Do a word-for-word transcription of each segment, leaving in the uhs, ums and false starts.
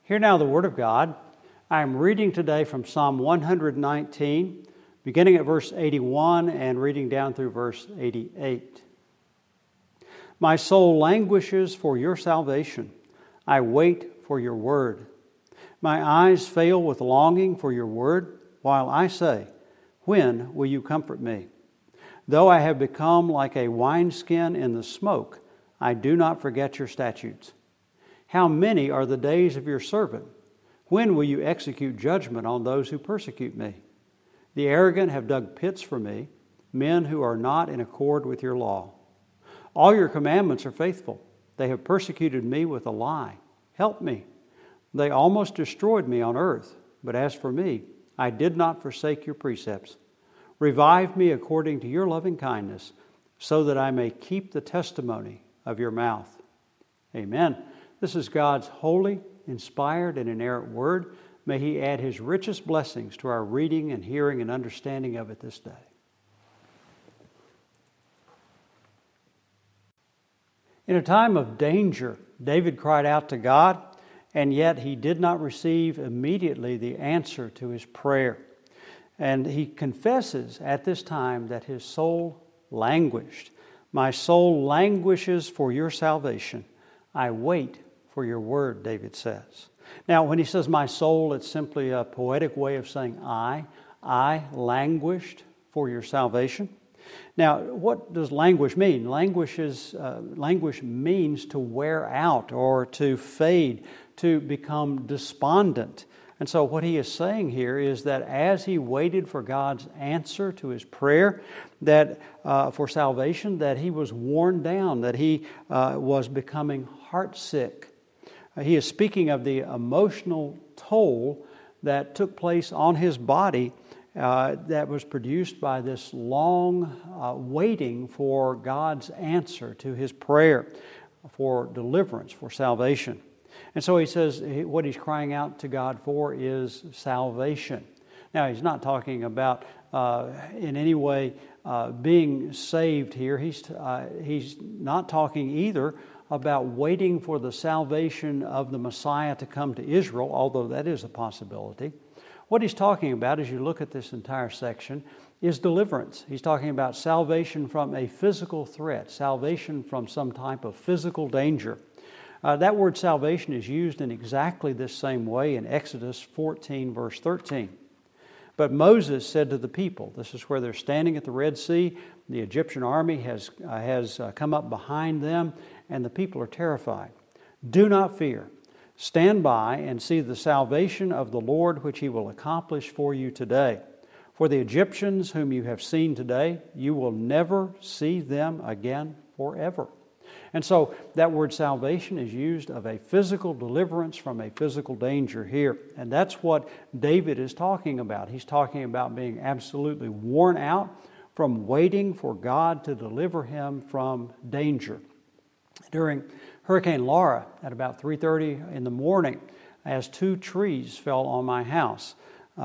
Hear now the Word of God. I am reading today from Psalm one hundred nineteen, beginning at verse eighty-one and reading down through verse eighty-eight. My soul languishes for your salvation. I wait for your word. My eyes fail with longing for your word, while I say, when will you comfort me? Though I have become like a wineskin in the smoke, I do not forget your statutes. How many are the days of your servant? When will you execute judgment on those who persecute me? The arrogant have dug pits for me, men who are not in accord with your law. All your commandments are faithful. They have persecuted me with a lie. Help me. They almost destroyed me on earth, but as for me, I did not forsake your precepts. Revive me according to your loving kindness, so that I may keep the testimony of your mouth. Amen. This is God's holy, inspired, and inerrant word. May He add His richest blessings to our reading and hearing and understanding of it this day. In a time of danger, David cried out to God, and yet he did not receive immediately the answer to his prayer. And he confesses at this time that his soul languished. My soul languishes for your salvation. I wait for your word, David says. Now, when he says my soul, it's simply a poetic way of saying I. I languished for your salvation. Now, what does languish mean? Languish, is, uh, languish means to wear out or to fade, to become despondent. And so what he is saying here is that as he waited for God's answer to his prayer, that uh, for salvation, that he was worn down, that he uh, was becoming heartsick. Uh, he is speaking of the emotional toll that took place on his body uh, that was produced by this long uh, waiting for God's answer to his prayer for deliverance, for salvation. And so he says what he's crying out to God for is salvation. Now, he's not talking about uh, in any way uh, being saved here. He's, uh, he's not talking either about waiting for the salvation of the Messiah to come to Israel, although that is a possibility. What he's talking about, as you look at this entire section, is deliverance. He's talking about salvation from a physical threat, salvation from some type of physical danger. Uh, that word salvation is used in exactly this same way in Exodus fourteen, verse thirteen. But Moses said to the people, this is where they're standing at the Red Sea, the Egyptian army has, uh, has uh, come up behind them, and the people are terrified. Do not fear. Stand by and see the salvation of the Lord, which He will accomplish for you today. For the Egyptians whom you have seen today, you will never see them again forever. And so that word salvation is used of a physical deliverance from a physical danger here. And that's what David is talking about. He's talking about being absolutely worn out from waiting for God to deliver him from danger. During Hurricane Laura at about three thirty in the morning, as two trees fell on my house, uh,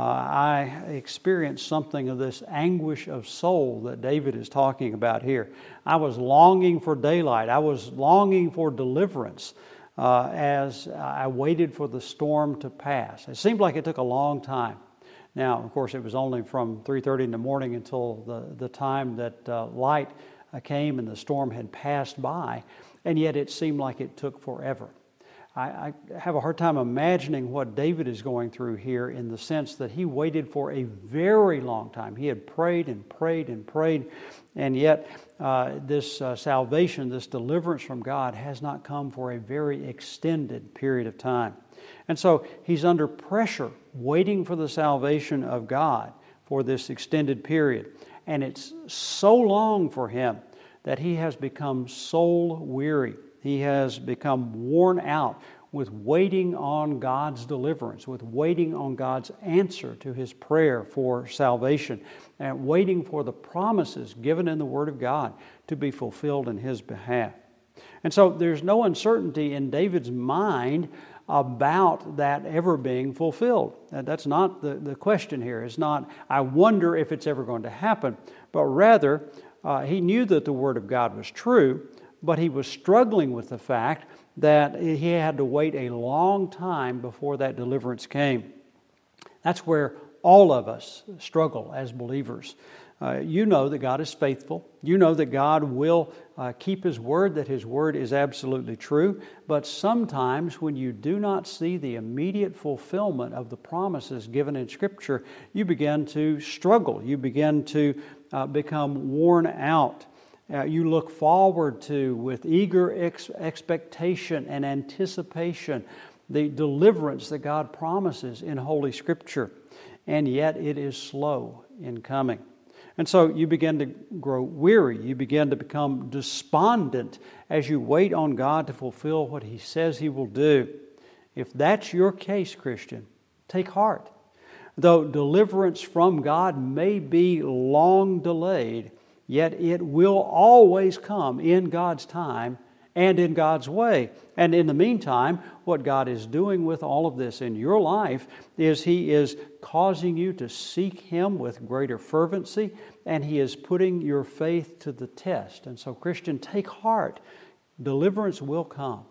I experienced something of this anguish of soul that David is talking about here. I was longing for daylight. I was longing for deliverance uh, as I waited for the storm to pass. It seemed like it took a long time. Now, of course, it was only from three thirty in the morning until the, the time that uh, light came and the storm had passed by, and yet it seemed like it took forever. I, I have a hard time imagining what David is going through here in the sense that he waited for a very long time. He had prayed and prayed and prayed, and yet uh, this uh, salvation, this deliverance from God has not come for a very extended period of time. And so he's under pressure, waiting for the salvation of God for this extended period. And it's so long for him that he has become soul weary. He has become worn out with waiting on God's deliverance, with waiting on God's answer to his prayer for salvation, and waiting for the promises given in the Word of God to be fulfilled in his behalf. And so there's no uncertainty in David's mind about that ever being fulfilled. That's not the, the question here. It's not, I wonder if it's ever going to happen, but rather, uh, he knew that the Word of God was true, but he was struggling with the fact that he had to wait a long time before that deliverance came. That's where all of us struggle as believers. Uh, you know that God is faithful. You know that God will uh, keep His word, that His word is absolutely true. But sometimes when you do not see the immediate fulfillment of the promises given in Scripture, you begin to struggle. You begin to uh, become worn out. Uh, you look forward to, with eager ex- expectation and anticipation, the deliverance that God promises in Holy Scripture. And yet it is slow in coming. And so you begin to grow weary. You begin to become despondent as you wait on God to fulfill what He says He will do. If that's your case, Christian, take heart. Though deliverance from God may be long delayed, yet it will always come in God's time and in God's way. And in the meantime, what God is doing with all of this in your life is He is causing you to seek Him with greater fervency, and He is putting your faith to the test. And so, Christian, take heart. Deliverance will come.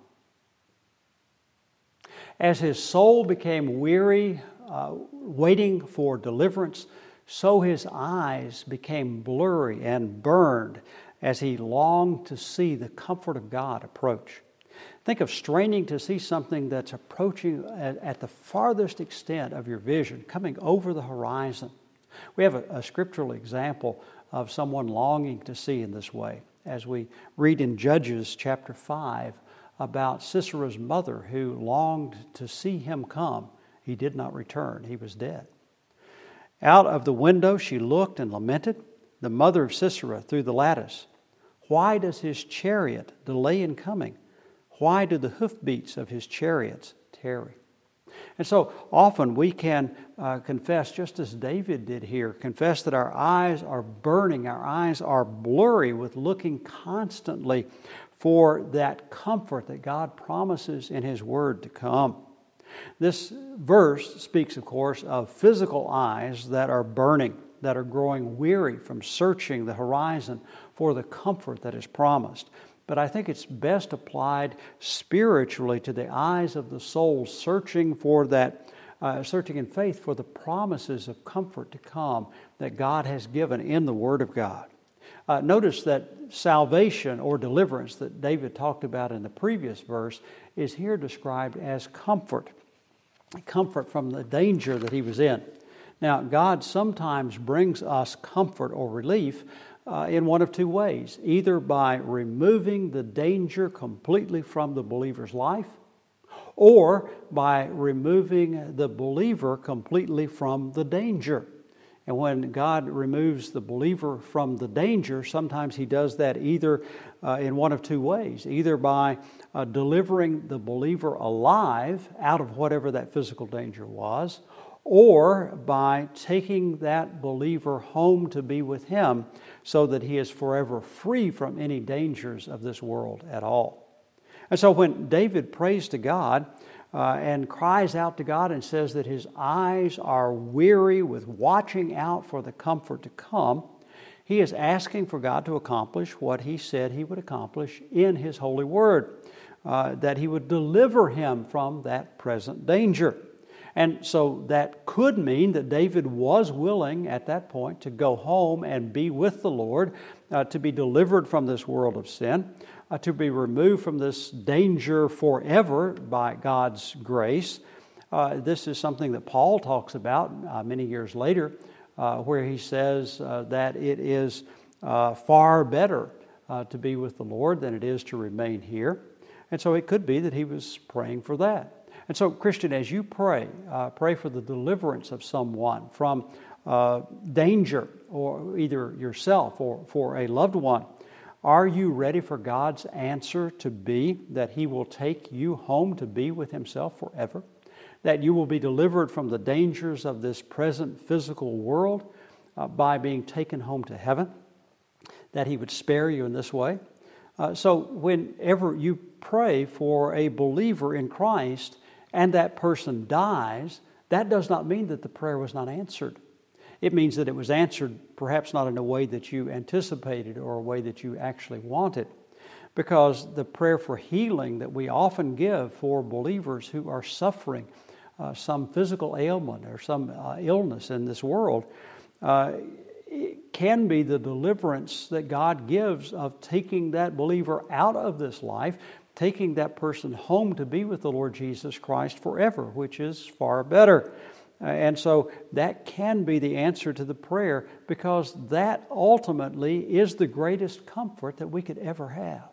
As his soul became weary, uh, waiting for deliverance, so his eyes became blurry and burned as he longed to see the comfort of God approach. Think of straining to see something that's approaching at, at the farthest extent of your vision, coming over the horizon. We have a, a scriptural example of someone longing to see in this way, as we read in Judges chapter five about Sisera's mother who longed to see him come. He did not return. He was dead. Out of the window she looked and lamented, the mother of Sisera through the lattice. Why does his chariot delay in coming? Why do the hoofbeats of his chariots tarry? And so often we can uh, confess, just as David did here, confess that our eyes are burning, our eyes are blurry with looking constantly for that comfort that God promises in His Word to come. This verse speaks, of course, of physical eyes that are burning, that are growing weary from searching the horizon for the comfort that is promised. But I think it's best applied spiritually to the eyes of the soul, searching for that, uh, searching in faith for the promises of comfort to come that God has given in the Word of God. Uh, notice that salvation or deliverance that David talked about in the previous verse is here described as comfort, comfort from the danger that he was in. Now, God sometimes brings us comfort or relief Uh, in one of two ways, either by removing the danger completely from the believer's life, or by removing the believer completely from the danger. And when God removes the believer from the danger, sometimes He does that either uh, in one of two ways, either by uh, delivering the believer alive out of whatever that physical danger was, or by taking that believer home to be with Him so that he is forever free from any dangers of this world at all. And so when David prays to God uh, and cries out to God and says that his eyes are weary with watching out for the comfort to come, he is asking for God to accomplish what He said He would accomplish in His holy word, uh, that He would deliver him from that present danger. And so that could mean that David was willing at that point to go home and be with the Lord, uh, to be delivered from this world of sin, uh, to be removed from this danger forever by God's grace. Uh, this is something that Paul talks about uh, many years later, uh, where he says uh, that it is uh, far better uh, to be with the Lord than it is to remain here. And so it could be that he was praying for that. And so, Christian, as you pray, uh, pray for the deliverance of someone from uh, danger, or either yourself or for a loved one. Are you ready for God's answer to be that He will take you home to be with Himself forever? That you will be delivered from the dangers of this present physical world uh, by being taken home to heaven? That He would spare you in this way? Uh, so whenever you pray for a believer in Christ, and that person dies, that does not mean that the prayer was not answered. It means that it was answered perhaps not in a way that you anticipated or a way that you actually wanted. because the prayer for healing that we often give for believers who are suffering uh, some physical ailment or some uh, illness in this world uh, it can be the deliverance that God gives of taking that believer out of this life, taking that person home to be with the Lord Jesus Christ forever, which is far better. Uh, and so that can be the answer to the prayer, because that ultimately is the greatest comfort that we could ever have.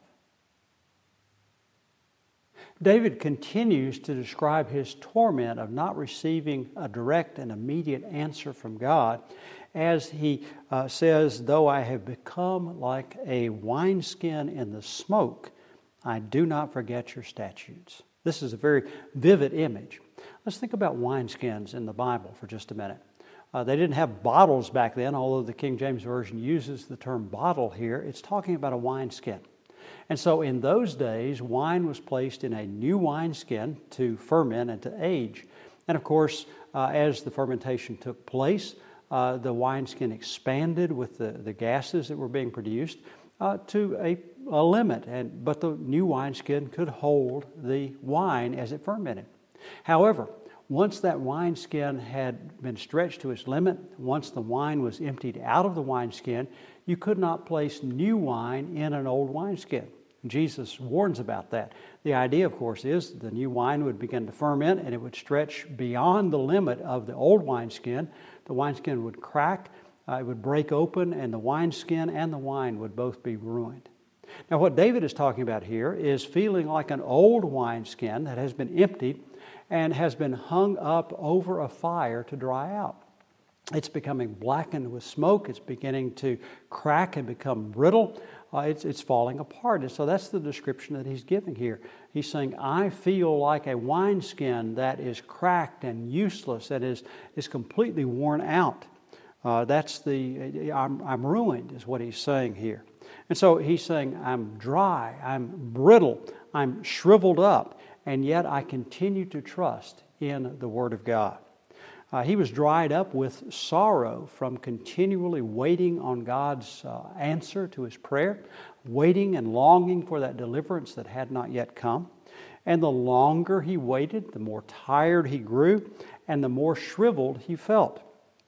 David continues to describe his torment of not receiving a direct and immediate answer from God as he uh, says, "Though I have become like a wineskin in the smoke, I do not forget your statutes." This is a very vivid image. Let's think about wineskins in the Bible for just a minute. Uh, they didn't have bottles back then, although the King James Version uses the term bottle here. It's talking about a wineskin. And so in those days, wine was placed in a new wineskin to ferment and to age. And of course, uh, as the fermentation took place, uh, the wineskin expanded with the, the gases that were being produced uh, to a, a limit. And but the new wineskin could hold the wine as it fermented. However, once that wineskin had been stretched to its limit, once the wine was emptied out of the wineskin, you could not place new wine in an old wineskin. Jesus warns about that. The idea, of course, is the new wine would begin to ferment and it would stretch beyond the limit of the old wineskin. The wineskin would crack, uh, it would break open, and the wineskin and the wine would both be ruined. Now, what David is talking about here is feeling like an old wineskin that has been emptied and has been hung up over a fire to dry out. It's becoming blackened with smoke. It's beginning to crack and become brittle. Uh, it's, it's falling apart. And so that's the description that he's giving here. He's saying, I feel like a wineskin that is cracked and useless, that is, is completely worn out. Uh, that's the, I'm, I'm ruined, is what he's saying here. And so he's saying, I'm dry, I'm brittle, I'm shriveled up, and yet I continue to trust in the Word of God. Uh, he was dried up with sorrow from continually waiting on God's uh, answer to his prayer, waiting and longing for that deliverance that had not yet come. And the longer he waited, the more tired he grew, and the more shriveled he felt.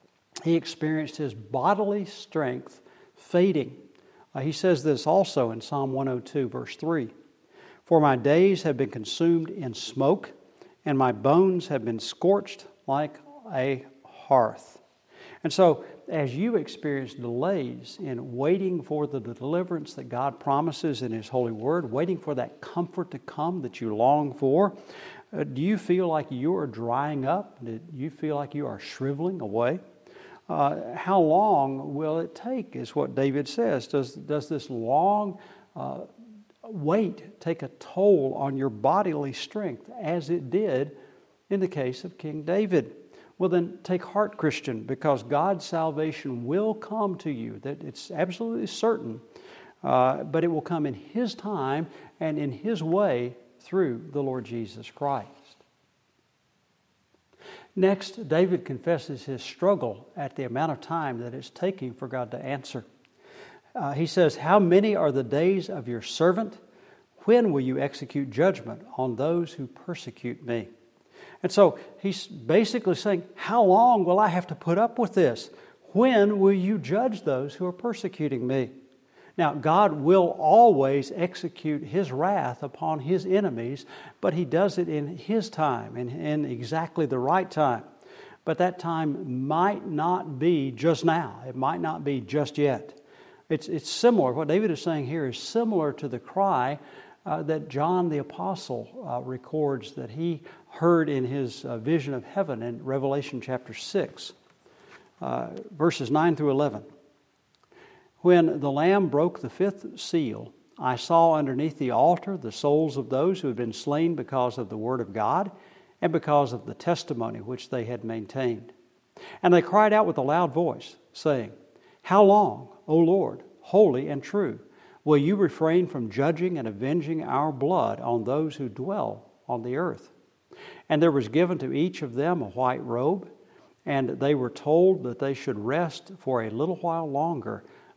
He experienced his bodily strength fading. Uh, he says this also in Psalm one oh two, verse three. For my days have been consumed in smoke, and my bones have been scorched like a hearth. And so, as you experience delays in waiting for the deliverance that God promises in His holy word, waiting for that comfort to come that you long for, uh, do you feel like you are drying up? Do you feel like you are shriveling away? Uh, how long will it take, is what David says. Does, does this long uh, wait take a toll on your bodily strength, as it did in the case of King David? Well, then take heart, Christian, because God's salvation will come to you. That it's absolutely certain, uh, but it will come in His time and in His way through the Lord Jesus Christ. Next, David confesses his struggle at the amount of time that it's taking for God to answer. Uh, he says, how many are the days of your servant? When will you execute judgment on those who persecute me? And so he's basically saying, how long will I have to put up with this? When will you judge those who are persecuting me? Now, God will always execute His wrath upon His enemies, but He does it in His time, in, in exactly the right time. But that time might not be just now. It might not be just yet. It's, it's similar. What David is saying here is similar to the cry uh, that John the Apostle uh, records that he heard in his uh, vision of heaven in Revelation chapter six, uh, verses nine through eleven. When the Lamb broke the fifth seal, I saw underneath the altar the souls of those who had been slain because of the word of God and because of the testimony which they had maintained. And they cried out with a loud voice, saying, how long, O Lord, holy and true, will you refrain from judging and avenging our blood on those who dwell on the earth? And there was given to each of them a white robe, and they were told that they should rest for a little while longer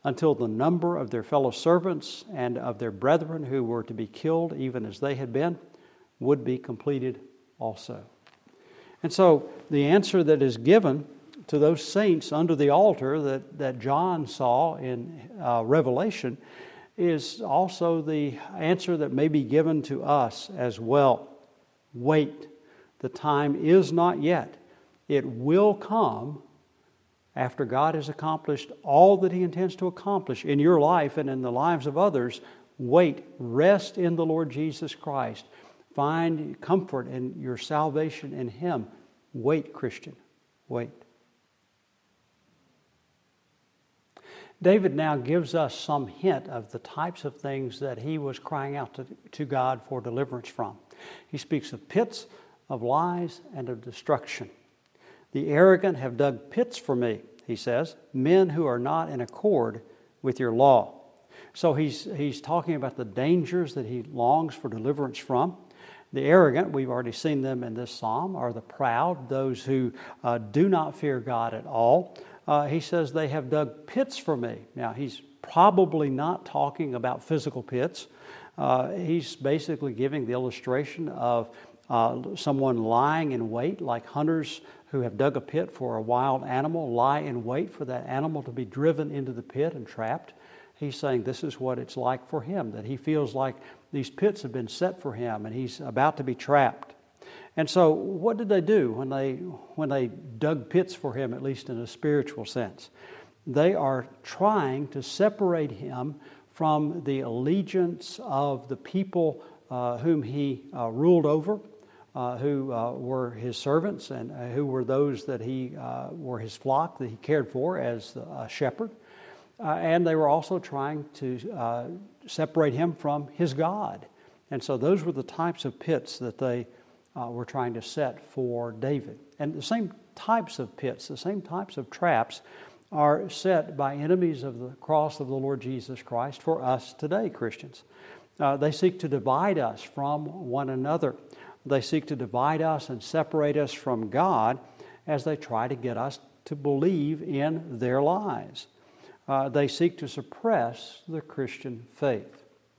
until the number of their fellow servants and of their brethren who were to be killed, even as they had been, would be completed also. And so the answer that is given to those saints under the altar that, that John saw in uh, Revelation is also the answer that may be given to us as well. Wait, the time is not yet. It will come after God has accomplished all that He intends to accomplish in your life and in the lives of others. Wait, rest in the Lord Jesus Christ. Find comfort in your salvation in Him. Wait, Christian, wait. David now gives us some hint of the types of things that he was crying out to, to God for deliverance from. He speaks of pits, of lies, and of destruction. The arrogant have dug pits for me, he says, men who are not in accord with your law. So he's, he's talking about the dangers that he longs for deliverance from. The arrogant, we've already seen them in this psalm, are the proud, those who uh, do not fear God at all. Uh, he says they have dug pits for me. Now, he's probably not talking about physical pits. Uh, he's basically giving the illustration of uh, someone lying in wait, like hunters who have dug a pit for a wild animal, lie in wait for that animal to be driven into the pit and trapped. He's saying this is what it's like for him, that he feels like these pits have been set for him and he's about to be trapped. And so what did they do when they when they dug pits for him, at least in a spiritual sense? They are trying to separate him from the allegiance of the people uh, whom he uh, ruled over, uh, who uh, were his servants and uh, who were those that he uh, were his flock that he cared for as a shepherd. Uh, and they were also trying to uh, separate him from his God. And so those were the types of pits that they uh, were trying to set for David. And the same types of pits, the same types of traps are set by enemies of the cross of the Lord Jesus Christ for us today, Christians. Uh, they seek to divide us from one another. They seek to divide us and separate us from God as they try to get us to believe in their lies. Uh, they seek to suppress the Christian faith.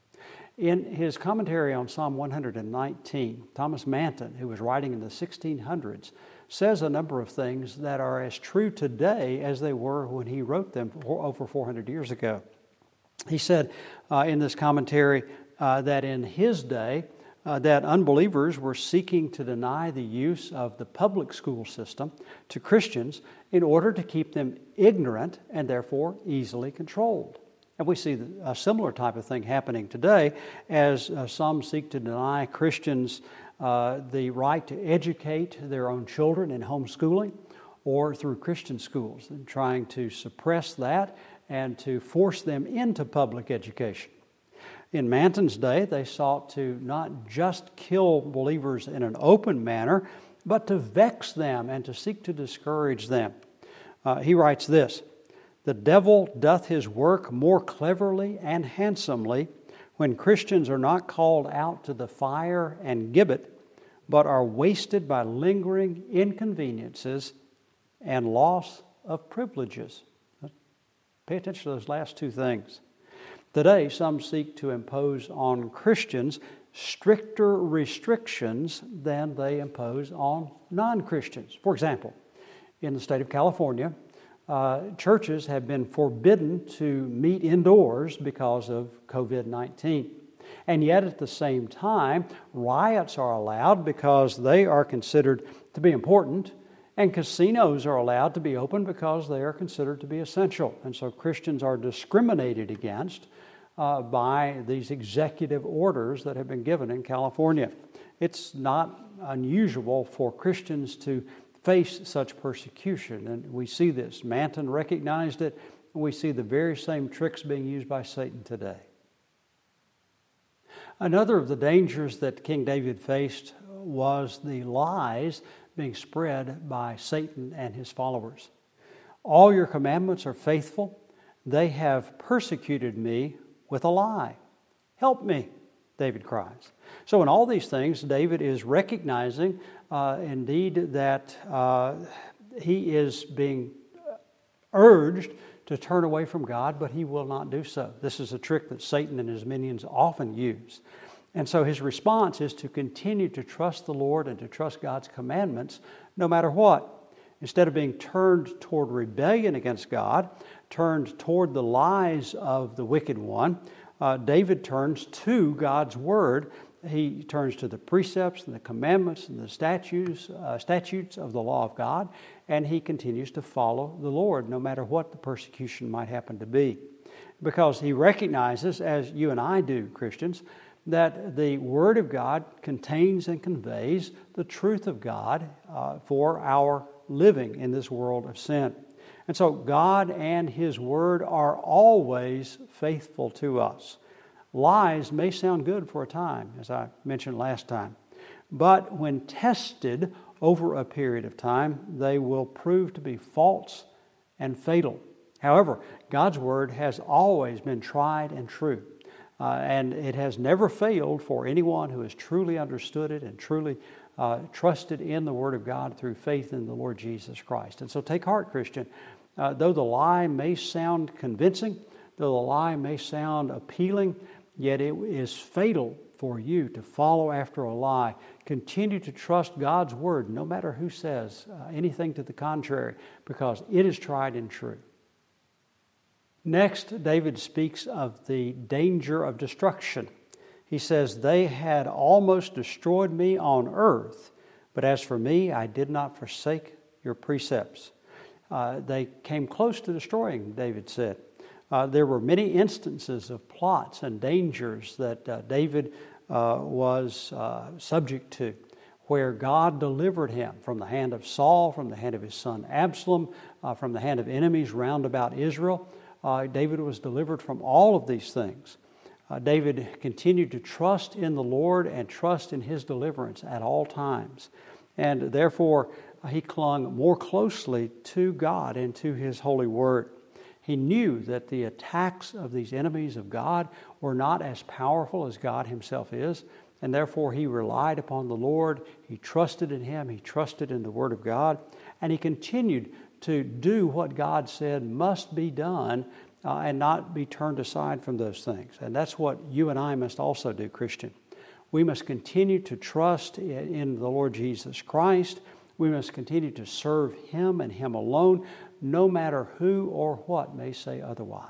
In his commentary on Psalm one hundred nineteen, Thomas Manton, who was writing in the sixteen hundreds, says a number of things that are as true today as they were when he wrote them over four hundred years ago. He said uh, in this commentary uh, that in his day, uh, that unbelievers were seeking to deny the use of the public school system to Christians in order to keep them ignorant and therefore easily controlled. And we see a similar type of thing happening today as uh, some seek to deny Christians uh, the right to educate their own children in homeschooling or through Christian schools, and trying to suppress that and to force them into public education. In Manton's day, they sought to not just kill believers in an open manner, but to vex them and to seek to discourage them. Uh, he writes this: "The devil doth his work more cleverly and handsomely when Christians are not called out to the fire and gibbet, but are wasted by lingering inconveniences and loss of privileges." Pay attention to those last two things. Today, some seek to impose on Christians stricter restrictions than they impose on non-Christians. For example, in the state of California, uh, churches have been forbidden to meet indoors because of covid nineteen. And yet at the same time, riots are allowed because they are considered to be important, and casinos are allowed to be open because they are considered to be essential. And so Christians are discriminated against uh, by these executive orders that have been given in California. It's not unusual for Christians to face such persecution, and we see this. Manton recognized it, and we see the very same tricks being used by Satan today. Another of the dangers that King David faced was the lies being spread by Satan and his followers. "All your commandments are faithful. They have persecuted me with a lie. Help me," David cries. So in all these things, David is recognizing uh, indeed that uh, he is being urged to turn away from God, but he will not do so. This is a trick that Satan and his minions often use. And so his response is to continue to trust the Lord and to trust God's commandments no matter what. Instead of being turned toward rebellion against God, turned toward the lies of the wicked one, uh, David turns to God's Word. He turns to the precepts and the commandments and the statutes, uh, statutes of the law of God, and he continues to follow the Lord no matter what the persecution might happen to be. Because he recognizes, as you and I do, Christians, that the Word of God contains and conveys the truth of God uh, for our living in this world of sin. And so God and His Word are always faithful to us. Lies may sound good for a time, as I mentioned last time, but when tested over a period of time, they will prove to be false and fatal. However, God's Word has always been tried and true, uh, and it has never failed for anyone who has truly understood it and truly uh, trusted in the Word of God through faith in the Lord Jesus Christ. And so take heart, Christian. Uh, though the lie may sound convincing, though the lie may sound appealing, yet it is fatal for you to follow after a lie. Continue to trust God's Word, no matter who says uh, anything to the contrary, because it is tried and true. Next, David speaks of the danger of destruction. He says, "They had almost destroyed me on earth, but as for me, I did not forsake your precepts." Uh, they came close to destroying, David said. Uh, there were many instances of plots and dangers that uh, David uh, was uh, subject to, where God delivered him from the hand of Saul, from the hand of his son Absalom, uh, from the hand of enemies round about Israel. Uh, David was delivered from all of these things. Uh, David continued to trust in the Lord and trust in His deliverance at all times. And therefore, uh, he clung more closely to God and to His holy Word. He knew that the attacks of these enemies of God were not as powerful as God Himself is, and therefore he relied upon the Lord. He trusted in Him. He trusted in the Word of God, and he continued to do what God said must be done uh, and not be turned aside from those things. And that's what you and I must also do, Christian. We must continue to trust in, in the Lord Jesus Christ. We must continue to serve Him and Him alone, no matter who or what may say otherwise.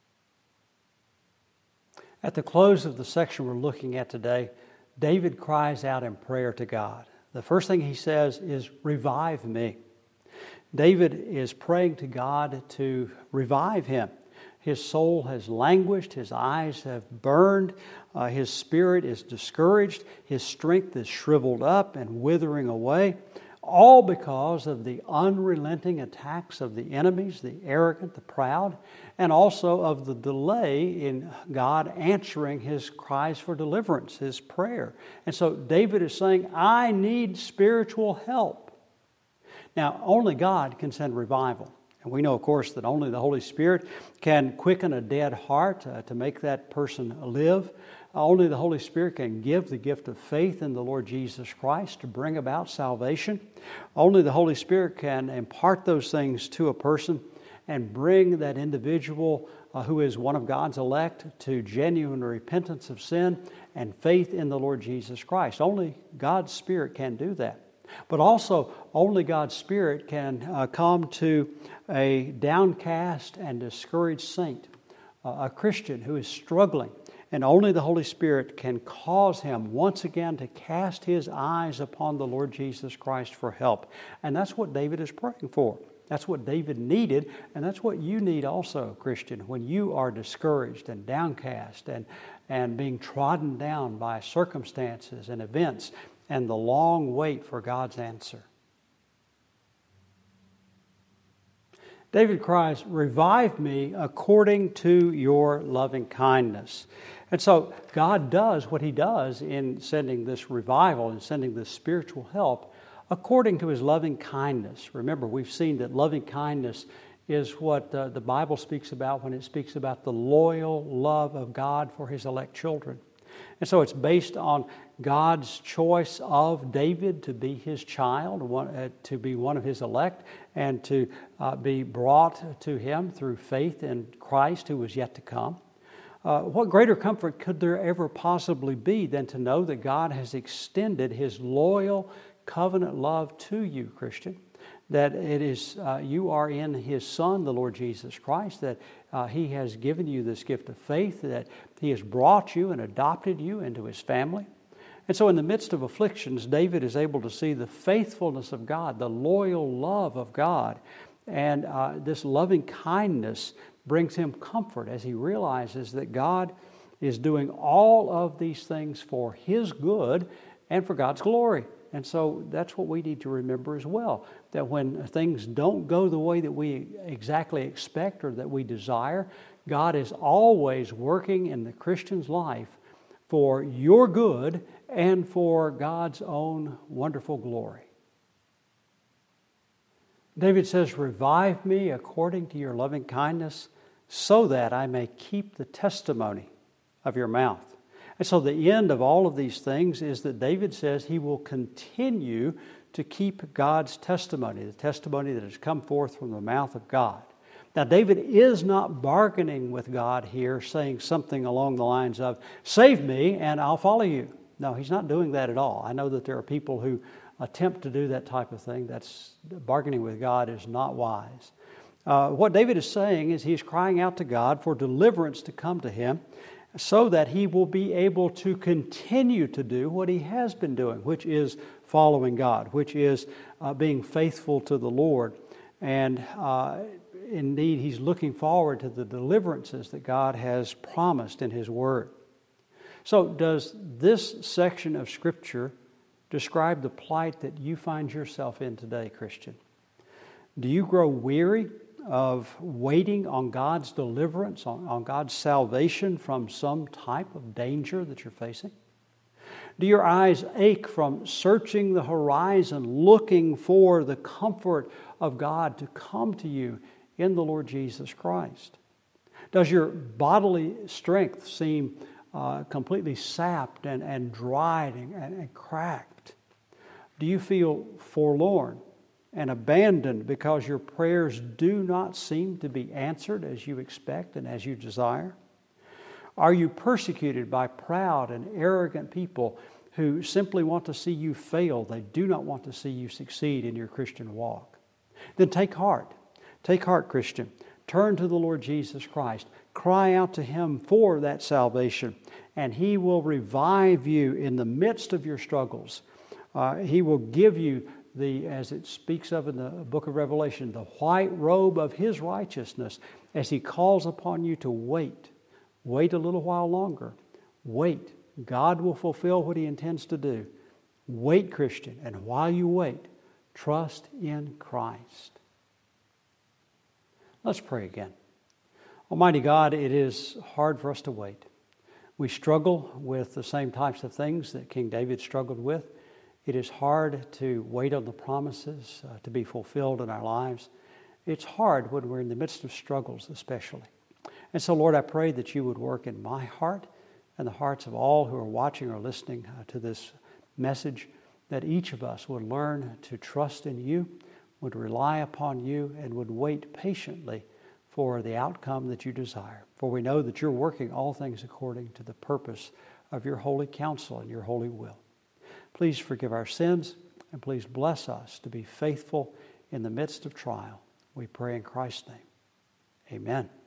At the close of the section we're looking at today, David cries out in prayer to God. The first thing he says is, "Revive me." David is praying to God to revive him. His soul has languished, his eyes have burned, uh, his spirit is discouraged, his strength is shriveled up and withering away, all because of the unrelenting attacks of the enemies, the arrogant, the proud, and also of the delay in God answering his cries for deliverance, his prayer. And so David is saying, I need spiritual help. Now, only God can send revival. And we know, of course, that only the Holy Spirit can quicken a dead heart uh, to make that person live. Only the Holy Spirit can give the gift of faith in the Lord Jesus Christ to bring about salvation. Only the Holy Spirit can impart those things to a person and bring that individual uh, who is one of God's elect to genuine repentance of sin and faith in the Lord Jesus Christ. Only God's Spirit can do that. But also, only God's Spirit can uh, come to a downcast and discouraged saint, uh, a Christian who is struggling. And only the Holy Spirit can cause him once again to cast his eyes upon the Lord Jesus Christ for help. And that's what David is praying for. That's what David needed, and that's what you need also, Christian, when you are discouraged and downcast and, and being trodden down by circumstances and events and the long wait for God's answer. David cries, "Revive me according to your loving kindness." And so God does what He does in sending this revival and sending this spiritual help according to His loving kindness. Remember, we've seen that loving kindness is what uh, the Bible speaks about when it speaks about the loyal love of God for His elect children. And so it's based on God's choice of David to be his child, one, uh, to be one of his elect, and to uh, be brought to him through faith in Christ who was yet to come. Uh, what greater comfort could there ever possibly be than to know that God has extended his loyal covenant love to you, Christian? That it is uh, you are in his Son, the Lord Jesus Christ, that uh, he has given you this gift of faith, that he has brought you and adopted you into his family. And so in the midst of afflictions, David is able to see the faithfulness of God, the loyal love of God, and uh, this loving kindness brings him comfort as he realizes that God is doing all of these things for his good and for God's glory. And so that's what we need to remember as well, that when things don't go the way that we exactly expect or that we desire, God is always working in the Christian's life for your good and for God's own wonderful glory. David says, "Revive me according to your loving kindness, so that I may keep the testimony of your mouth." And so the end of all of these things is that David says he will continue to keep God's testimony, the testimony that has come forth from the mouth of God. Now, David is not bargaining with God here, saying something along the lines of, "Save me and I'll follow you." No, he's not doing that at all. I know that there are people who attempt to do that type of thing. That's bargaining with God is not wise. Uh, what David is saying is he's crying out to God for deliverance to come to him so that he will be able to continue to do what he has been doing, which is following God, which is uh, being faithful to the Lord. And uh, indeed, he's looking forward to the deliverances that God has promised in his Word. So does this section of Scripture describe the plight that you find yourself in today, Christian? Do you grow weary of waiting on God's deliverance, on, on God's salvation from some type of danger that you're facing? Do your eyes ache from searching the horizon, looking for the comfort of God to come to you in the Lord Jesus Christ? Does your bodily strength seem uh, completely sapped and, and dried and, and cracked? Do you feel forlorn and abandoned because your prayers do not seem to be answered as you expect and as you desire? Are you persecuted by proud and arrogant people who simply want to see you fail? They do not want to see you succeed in your Christian walk. Then take heart. Take heart, Christian. Turn to the Lord Jesus Christ. Cry out to Him for that salvation, and He will revive you in the midst of your struggles. Uh, he will give you the, as it speaks of in the book of Revelation, the white robe of His righteousness as He calls upon you to wait. Wait a little while longer. Wait. God will fulfill what He intends to do. Wait, Christian, and while you wait, trust in Christ. Let's pray again. Almighty God, it is hard for us to wait. We struggle with the same types of things that King David struggled with. It is hard to wait on the promises uh, to be fulfilled in our lives. It's hard when we're in the midst of struggles especially. And so, Lord, I pray that you would work in my heart and the hearts of all who are watching or listening uh, to this message, that each of us would learn to trust in you, would rely upon you, and would wait patiently for the outcome that you desire. For we know that you're working all things according to the purpose of your holy counsel and your holy will. Please forgive our sins, and please bless us to be faithful in the midst of trial. We pray in Christ's name. Amen.